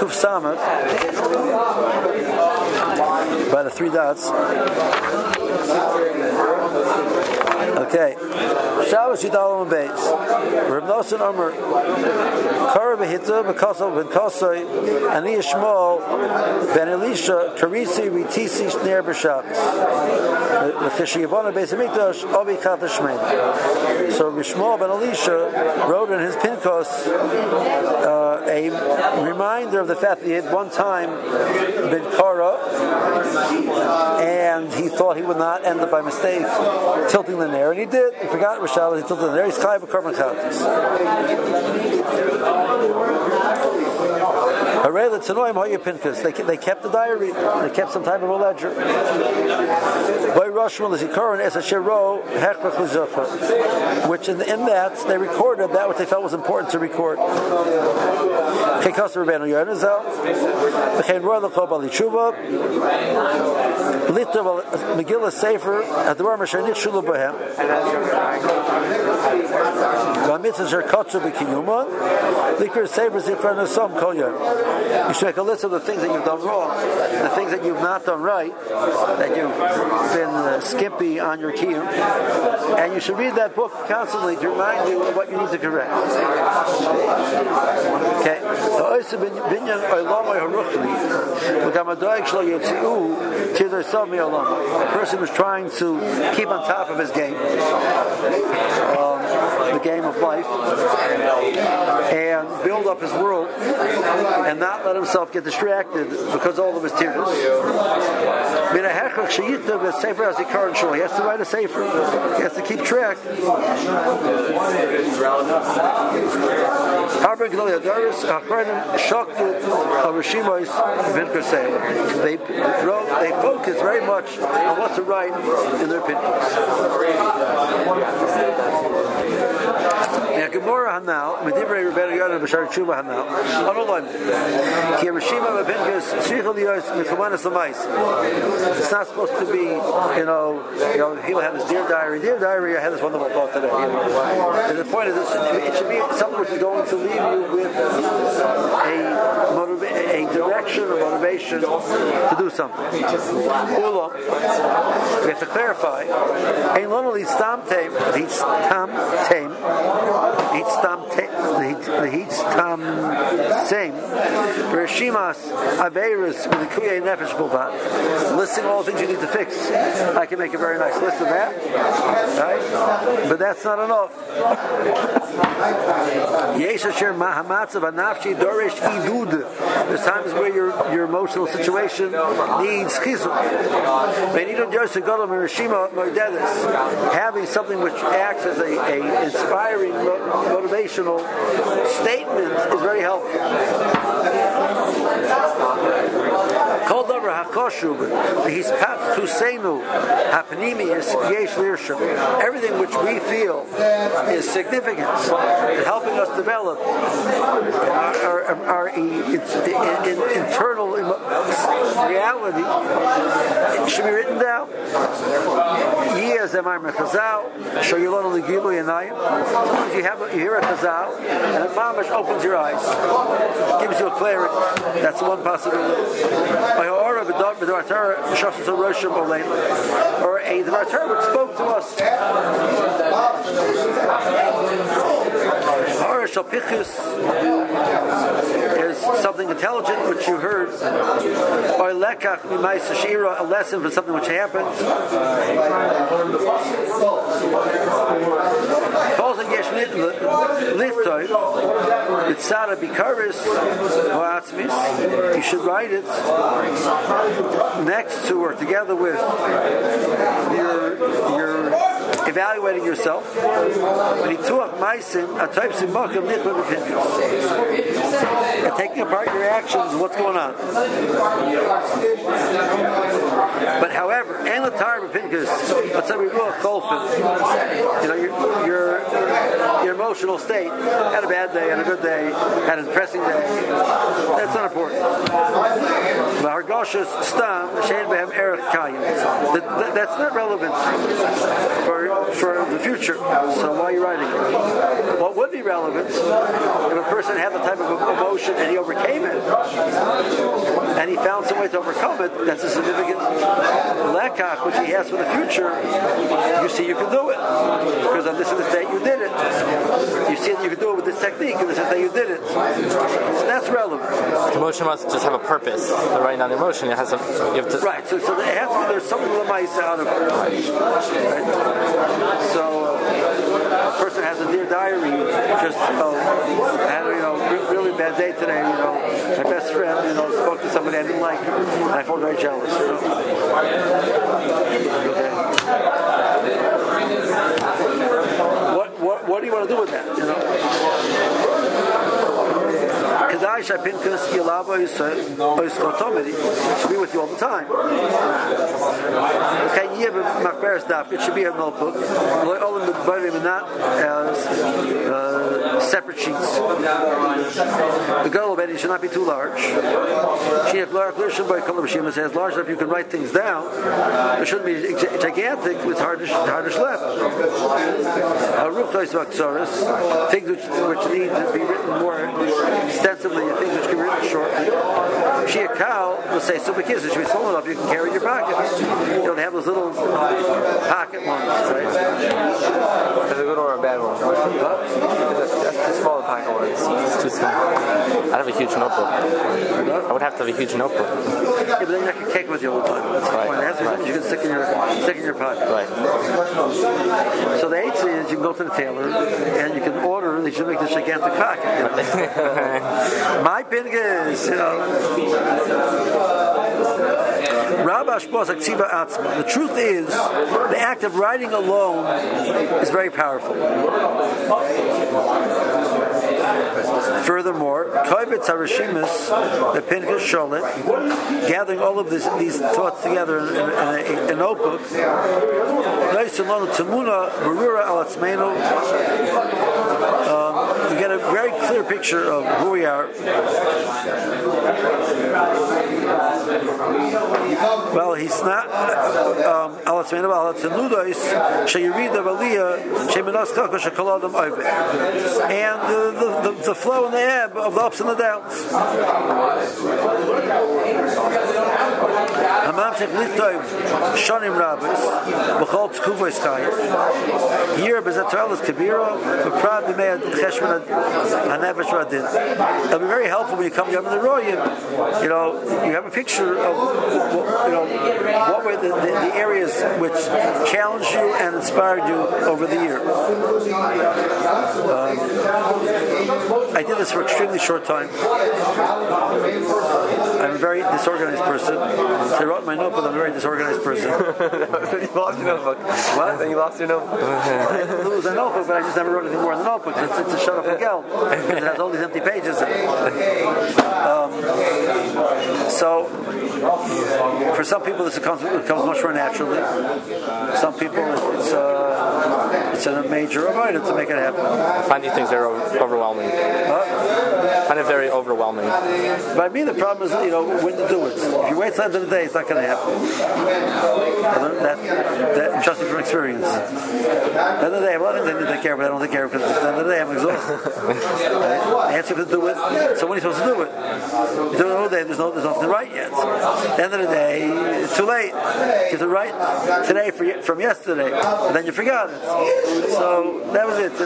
Kuf Samach by the three dots. Okay. Shabbos Yudalom Beis. Reb Nosson Omer Kara Behitza Bekosel Ben Kosoi Ani Yishmol Ben Elisha Karisi Ritisi Shner B'Shabbos L'Chishi Yavona Beis Hamikdash Obi Chat Shmein. So Yishmol Ben Elisha wrote in his Pinkos a reminder of the fact that he had one time been Kara and he thought he would not end up by mistake tilting the nair, and he did. He forgot it was Shabbos. He tilted the nair. He's chayav b'korban chatas. Hooray, the Tanoim Hoya Pinkas. They kept the diary. They kept some type of a ledger. By Roshman Lizikaron Es Ashero Hechvach Lizocha, which in that they recorded that which they felt was important to record. Chekos Rabbeinu Yonazel, V'chein Roy L'Kol Bali Tshuva, Litov Megillah Sefer Advar Mashanik Shulu Bohem, V'amitzah Zerkotzu B'Kiyuma, Likr Sefer Zikra Nasom Kol Yom. You should make a list of the things that you've done wrong, the things that you've not done right, that you've been skimpy on your kiyum, and you should read that book constantly to remind you of what you need to correct. Okay. A person who's trying to keep on top of his game, the game of life, and build up his world, and not let himself get distracted because all of his tears. He has to write a sefer. He has to keep track. They focus very much on what to write in their pinkas. Gemara Hanal, Medivrei Rebbeinu Yonah B'Shar Tshuva Hanal. Anolim, Ki Rishima B'Pinkas Tzricha Liyos Mechumanas L'Mais. It's not supposed to be, he'll have his dear diary. Dear diary, I had this wonderful thought today. And the point is, it should be something which is going to leave you with a direction or motivation to do something. Ulam, we have to clarify. Ein Lona Li Stam Teim, Li Stam Teim. The heat stam same. Reshimas Averis with the Kuyay Nefesh Bulvat. Listing all the things you need to fix. I can make a very nice list of that. Right? But that's not enough. Yeshasher Mahamatzav Anafshi Dorish Idud. There's times where your emotional situation needs chizuk. Having something which acts as a inspiring motivational statement is very helpful. Everything which we feel is significant in helping us develop our internal reality. It should be written down. You hear a chazal and it mamash opens your eyes, gives you a clarity. That's one possibility. Or a Dvar Torah which spoke to us. Is something intelligent which you heard, or lekach mimaisa shira, a lesson from something which happened. You should write it next to or together with your evaluating yourself. And taking apart your actions, what's going on. But however, and the time of Pinkas, let's say we rule your emotional state, had a bad day, had a good day, had a depressing day. That's not important. That's not relevant for the future. So why are you writing it? What would be relevant if a person had the type of emotion and he overcame it? and he found some way to overcome it, that's a significant lekach, which he has for the future. You see you can do it. Because on this day you did it. You see that you can do it with this technique, and this is that you did it. So that's relevant. The emotion must just have a purpose. The writing down the emotion, it has you have to... Right, so it has to be, there's something of the mice out of it. Right? So a person has a dear diary, just had a really bad day today, my best friend, spoke to somebody I didn't like, and I felt very jealous, Okay. What do you want to do with that, Kedai Shapinkas Yilava should be with you all the time. It should be a notebook. Not separate sheets. The girl of should not be too large. She has large enough you can write things down. It shouldn't be gigantic. It's hard to schlep. Things which need to be written more extensively, things which can be written shortly. She a cow, let's say super kids, it should be small enough you can carry in your pocket. They have those little pocket ones, right? Is it a good or a bad one? That's too small a pocket one. It's too small. I'd have a huge notebook. I would have to have a huge notebook. Yeah, but then you can take it with you all the time. That's right. It has to be something you can stick in your pocket. Right. So the eighth is you can go to the tailor and you can order. They should make this gigantic pocket. My pingas, The truth is, the act of writing alone is very powerful. Furthermore, the Pinchas Sholet, gathering all of these thoughts together in a notebook, we get a very clear picture of who we are. Well, he's not and the flow and the ebb of the ups and the downs. Here, it'll be very helpful when you come to the Royal. You have a picture of what were the areas which challenged you and inspired you over the year. I did this for an extremely short time. I'm a very disorganized person. So I wrote in my notebook, I'm a very disorganized person. Then you lost your notebook. What? Then you lost your notebook. I didn't lose a notebook, but I just never wrote anything more in the notebook. It's a shut up and go. It has all these empty pages. So, for some people, it comes much more naturally. Some people, it's a major avoidance to make it happen. I find these things very overwhelming. I find it very overwhelming. But I mean, the problem is, when to do it. If you wait till the end of the day, it's not going to happen. I learned that just from experience. At the end of the day, I have a lot of things I need to take care of, but I don't take care of it because at the end of the day, I'm exhausted. I have to do it. So when are you supposed to do it? You do it all day, there's nothing to write yet. At the end of the day, it's too late. You have to write today from yesterday, and then you forgot it. So that was it,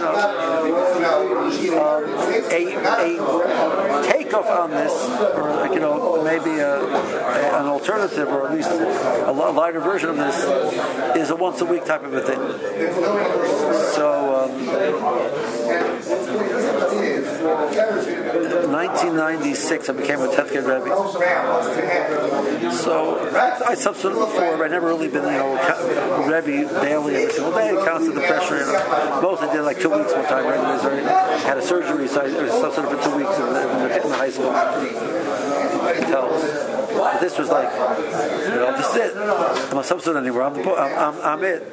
a takeoff on this, or maybe an alternative, or at least a lighter version of this, is a once a week type of a thing. So 1996, I became a 10th grade Rebbe. So I substituted before, but I never really been, Rebbe daily every single day. It counts the pressure. Both I did like 2 weeks one time. I had a surgery, so I was substituted for 2 weeks in the high school. But this was like, this is it. I'm not substitute anymore. I'm it.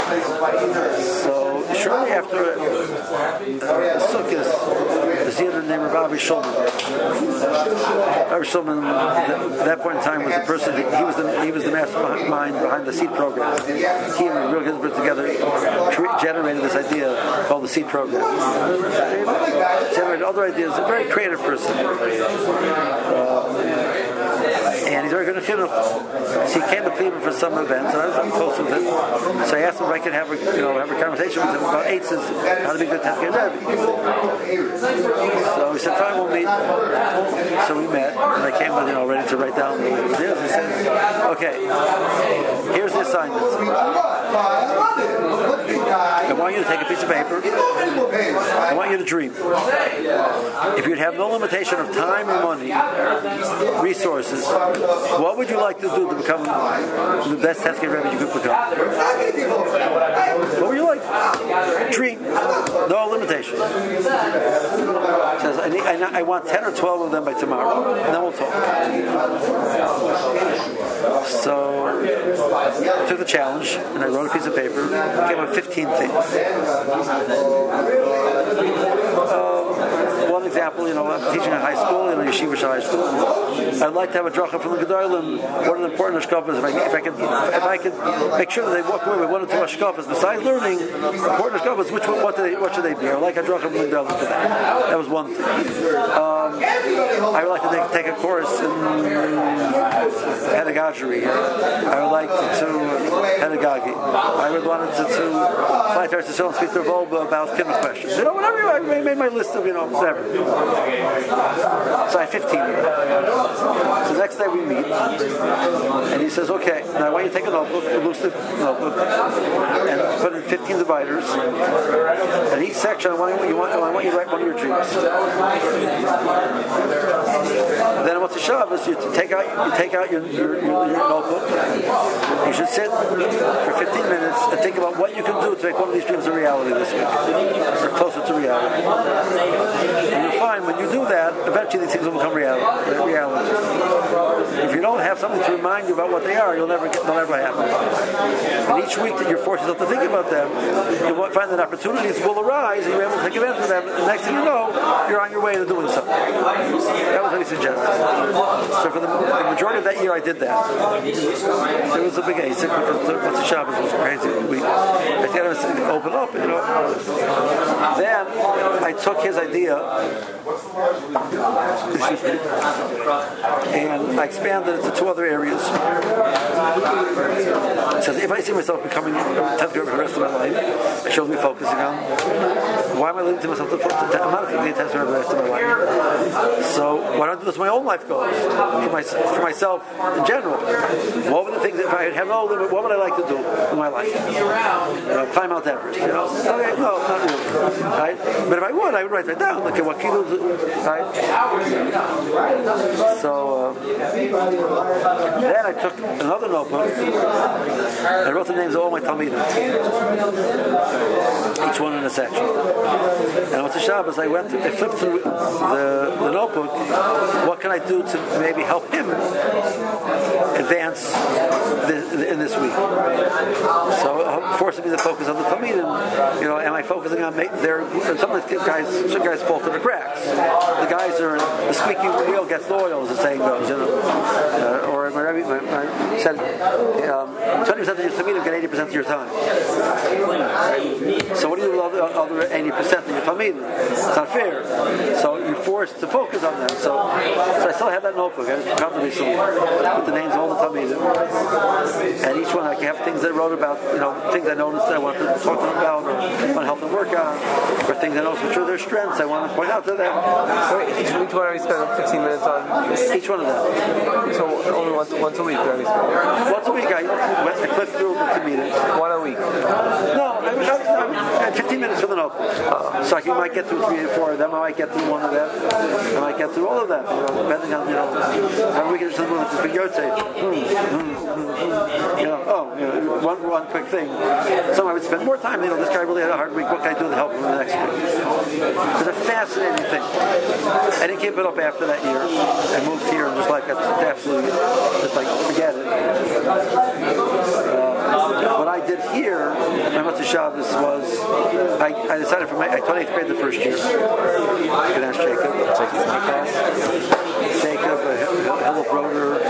So shortly after Sukkot, the theater named Rabbi Shulman. Rabbi Shulman, at that point in time, was the person. He was the mastermind behind the seed program. He and Real Ginsburg together generated this idea called the seed program. Generated other ideas. A very creative person. Chinuch. So he came to Cleveland for some event, and I was close with him. So I asked him if I could have a conversation with him about eitzes, how to be good Tefker Rebbe. So he said, fine, we'll meet. So we met, and I came with, ready to write down the ideas. He said, okay, here's the assignment. I want you to take a piece of paper. I want you to dream. If you'd have no limitation of time or money, resources, what would you like to do to become the best Tefker Rebbe you could become? What would you like? Dream. No limitations. Says, I want 10 or 12 of them by tomorrow, and then we'll talk. So I took the challenge, and I wrote a piece of paper, came up with 15 things. One example, I'm teaching at high school, Yeshiva High School. I'd like to have a dracha from the Gedolim. One of the important hashkafas, if I could make sure that they walk away with one or two hashkafas, besides learning important hashkafas, what should they be? I would like a dracha from the Gedolim for that. That was one thing. I would like to take a course in pedagogy. I would like to pedagogy. I would want to fly to Eretz Yisrael and speak to Volba about Kimmel questions. Whatever. I made my list of whatever. So I have 15 of them. So the next day we meet, and he says, okay, now I want you to take a notebook, a loose notebook, and put in 15 dividers. And each section, I want you to write one of your dreams. Then what's the Shabbos? You take out your notebook. You should sit for 15 minutes and think about what you can do to make one of these dreams a reality this week, or closer to reality. And you'll find when you do that, eventually these things will become reality. If you don't have something to remind you about what they are, they'll never happen. And each week that you're forced to think about them, you'll find that opportunities will arise, and you're able to take advantage of them. And the next thing you know, you're on your way to doing something. That was what he suggested. So for the majority of that year, I did that. It was a big ASIC because the Shabbos was a crazy week. I had to open up, Then I took his idea and I expanded it to two other areas. It says, if I see myself becoming a Tefker for the rest of my life, it shows me focusing on why am I limiting myself to I'm not going to be a Tefker for the rest of my life. So why don't I do this? My own life goals for myself in general. What were the things, if I had no limit, what would I like to do in my life? Climb Mount Everest, Okay, no, not really. Right? But if I would write that down. Okay, what kilos, right? So then I took another notebook and wrote the names of all my Talmidim, each one in a section. And with the Shabbos, I flipped through the notebook. What can I do to maybe help him advance in this week? So forcing me to focus on the Talmidim. Am I focusing on some of the guys fall through the cracks. The guys are the squeaky wheel gets the oil, as the saying goes. Or my said 20% of your Talmidim get 80% of your time. So what do you do with the other 80% of your Talmidim? It's not fair. So you're forced to focus on them. So I still have that notebook. I just come to recently with the names of all the Talmidim, and each one I can have things that I wrote about. Things I noticed that I want to talk to them about, or want to help them work on, or things I noticed which are their strengths I want to point out to them. So each one I spend 15 minutes on each one of them. So only once a week. Once a week I click through to meet it. One a week. No, I had 15 minutes for the notebook. So I might get through 3 or 4 of them. I might get through one of them. I might get through all of them. Depending on one week or something with the video tape. One quick thing. So I would spend more time. This guy really had a hard week. What can I do to help him the next week? It's a fascinating thing. I didn't keep it up after that year. I moved here and just absolutely forget it. What I did here, my Motzei Shabbos was, I decided I taught 8th grade the first year. You can ask Jacob. Jacob, Hillel Broder,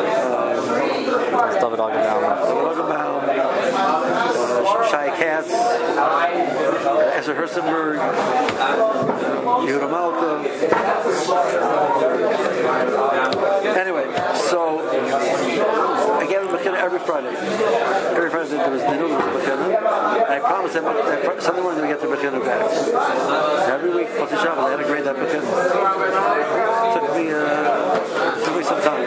David Augenbaum, Shai Katz, Esther Herzenberg, Yehuda Malka. Anyway, so Friday. Every Friday they knew there was a Bechina. And I promised them that Sunday morning they would get their Bechina back. Every week, Motzei Shabbos, I had to grade that Bechina. Took me some time.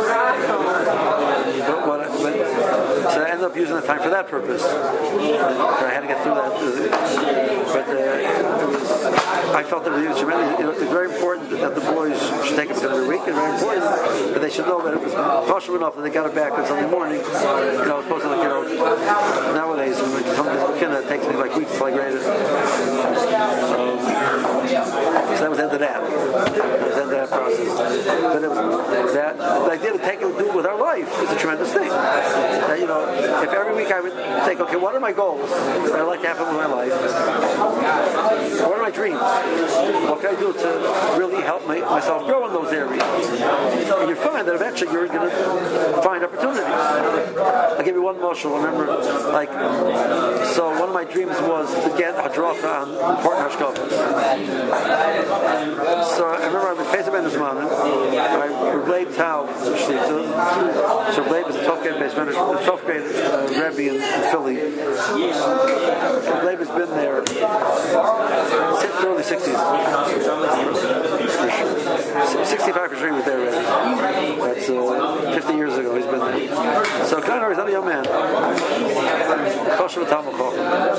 So I ended up using the time for that purpose. So I had to get through that. But I felt that it was tremendous. It's very important that the boys should take it every week. It's very important that they should know that it was kosher enough that they got it back on Sunday morning. Opposed to nowadays, when something takes me like weeks to grade it. So that was the end of that. That was the end of that process. But it was that the idea to take it and do it with our life is a tremendous thing. That, if every week I would think, okay, what are my goals that I'd like to happen with my life? What are my dreams? What can I do to really help myself grow in those areas? And you find that eventually you're going to find opportunities. I'll give you one mashal. Remember, so one of my dreams was to get hadracha on important hashkafas. So I remember I was facing Ben Zman. I relayed Tau Shlita. So Blade was a 12th grade base manager, the 12th grade Rebbe in Philly. Blade has been there since the early 60s. 65 for sure he was there already. That's 50 years ago he's been there. So Kleiner is not a young man. Kosher Talmud.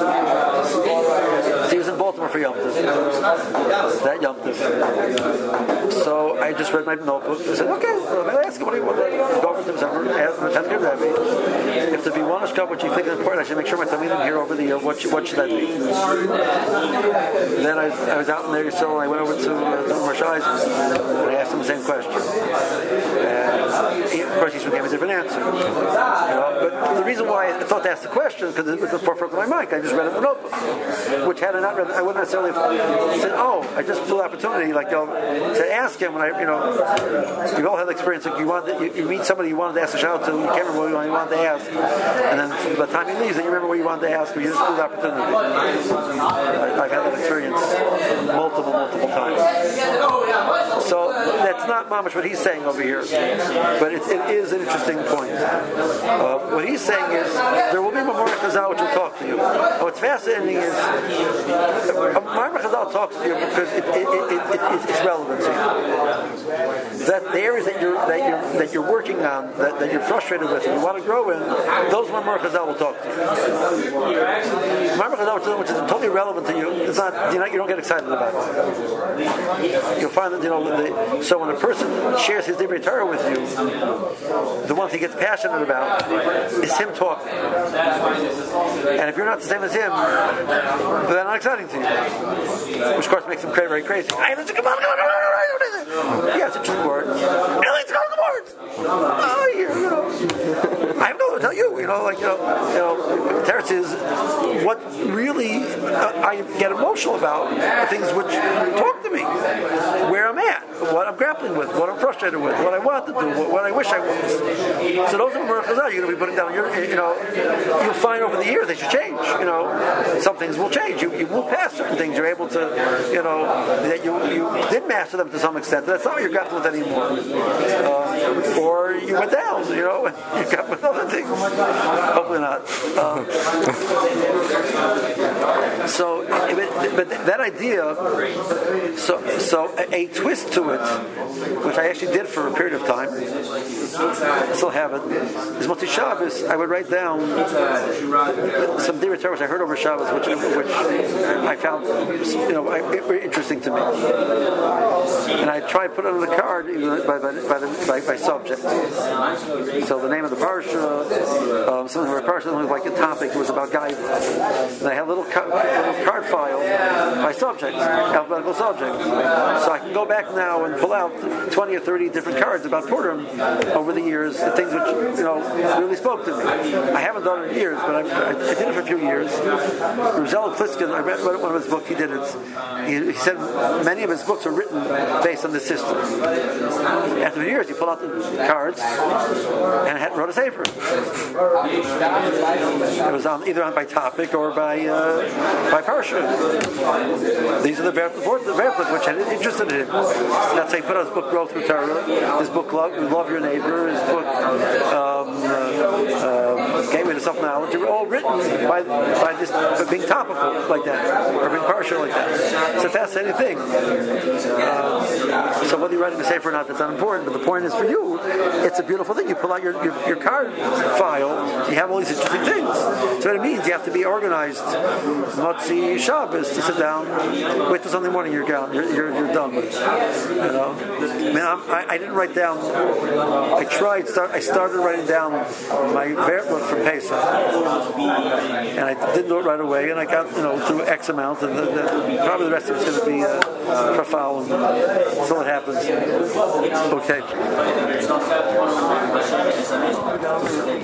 He was in Baltimore for Yom Tov. That Yom Tov. So I just read my notebook and said, okay, I asked him what he wanted. Go over to December, ask him a 10th grade Rebbe. If there be one hashkafa which you think is important, I should make sure my Talmidim here over the year, what should that be? And then I was out in there, so I went over to Marshai's and I asked him the same question. And of course, he gave a different answer. But the reason why I thought to ask the question, because it was the forefront of my mind, I just read it in the notebook, which had I not read it, I wouldn't necessarily have said, I just blew the opportunity, to ask him when you've all had the experience, like you meet somebody you wanted to ask a shout to, you can't remember what you wanted to ask, and then by the time he leaves, then you remember what you wanted to ask, but you just blew the opportunity. I've had that experience multiple times. So that's not mamash what he's saying over here, but it is an interesting point. What he's saying is there will be Mamor Chazal which will talk to you. What's fascinating is Mamor Chazal talks to you because it's relevant to you. That the areas that you're working on, that you're frustrated with, and you want to grow in, those Mamor Chazal will talk to you. Mamor Chazal, which is totally relevant to you, it's not. You don't get excited about it. You'll find that so when a person shares his Divrei Torah with you, the ones he gets passionate about is him talking. And if you're not the same as him, they're not exciting to you. Which of course makes him very crazy. Yeah, it's a true word. Let's go to the boards. I have no to tell you. Teretz is what really I get emotional about the things which talk to me, where I'm at, what I'm grappling with, what I'm frustrated with, what I want to do, what I wish I was. So those are the miracles you're going to be putting down. You'll find over the years they should change. Some things will change. You move past certain things. You're able to, that you did master them to some extent. That's not what you're grappling with anymore. Or you went down. You got with other things. Hopefully not. But that idea. So a twist to it, which I actually did for a period of time, I still have it, is Motzei Shabbos. I would write down some Divrei Torah which I heard over Shabbos, which I found very interesting to me, and I tried to put it on the card by subject. So the name of the parsha, something where parsha was like a topic, it was about Gaiva, and I had a little card file by subject, alphabetical subject. So I can go back now and pull out 20 or 30 different cards about Purim over the years, the things which really spoke to me. I haven't done it in years, but I did it for a few years. Rosella Pliskin, I read one of his books. He did it. He said many of his books are written based on this system. After years, you pull out the cards and wrote a sefer. It was either by topic or by parsha. These are the Verplik which had interested in him. That's how he put out his book, Growth Through Torah, his book, Love Your Neighbor, his book, Gateway to Self-Knowledge. They were all written by this, being topical like that, or being partial like that. It's a fascinating thing. So whether you're writing a sefer or not, that's not important, but the point is for you, it's a beautiful thing. You pull out your card file, you have all these interesting things. So what it means, you have to be organized. Motzi Shabbos, to sit down, wait till Sunday morning, you're done with it. You know? I didn't write down, I started writing down my Vertlook from Pesach, and I didn't do it right away, and I got, through X amount, and probably the rest of it's going to be profile until it happens. Okay.